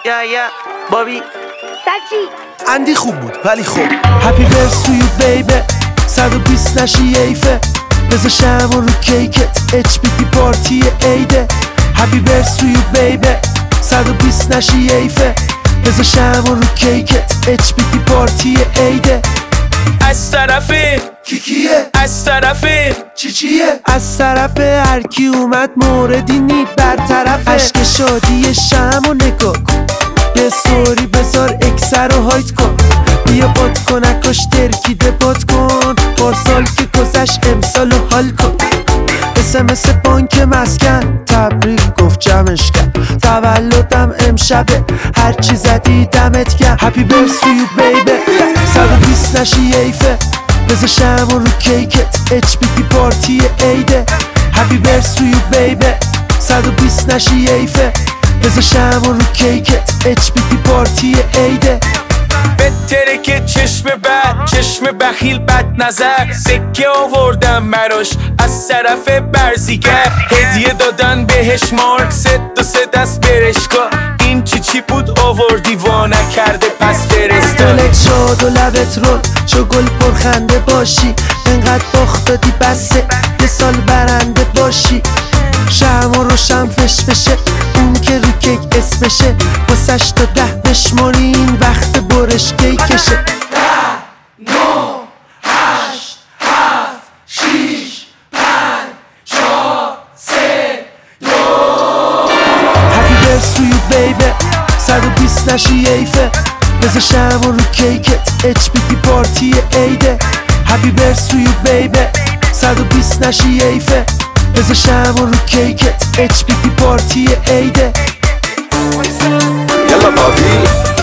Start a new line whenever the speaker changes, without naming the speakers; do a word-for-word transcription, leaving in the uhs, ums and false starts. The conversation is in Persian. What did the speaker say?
یا یا بابی
سچی
اندی خوب بود ولی خوب هپی برس تو یو بیبی صد و بیست نشی ایفه بذار شمع رو کیکت اچ پی پی پارتی ایده هپی برس تو یو بیبی صد و بیست نشی ایفه بذار شمع رو کیکت اچ پی پی پارتی ایده
از طرف
کیکیه
از طرف
چی چیه از طرف هر کی اومد موردی نی برطرف عشق شادی شمع و نگاه کن یه سوری بذار اکسر رو هایت کن بیا باد کنکاش ترکیده باد کن پارسال که گذشت امسال رو حال کن اسمس بانک مسکن تبریک گفت جمعش کرد تولدم امشبه هرچی زدی دمت گرم هپی برس تو یو بیبی صد و بیست نشی ایفه بذار شمع رو کیکت اچ پی پی پارتی ایده هپی برس تو یو بیبی صد و بیست نشی ایفه بذار شمع رو کیکت اچ پی پی پارتی ایده
بهتره که چشم بد چشم بخیل بد نظر سکه آوردم مراش از طرف برزیگر هدیه دادن بهش مارک ست و سه دست برشکا این چی چی بود آوردی وا نکرده پس فرستا
دلت شاد و لبت رول چو گل پرخنده باشی انقدر باخت دادی بسه یه سال برنده باشی شمع و روشن فش بشه اون که رو کیک اسمشه واسش تا ده بشماری این وقت برش کیکشه ده نو هشت هفت شیش پنج چهار سه دو هپی برس تو یو بیبی صد و بیست نشی ایفه بذار شمع رو کیکت اچ پی پی پارتی ایده هپی برس تو یو بیبی صد و بیست نشی ایفه بذار شمع رو کیکت اچ پی پی پارتی ایده
یلا بابی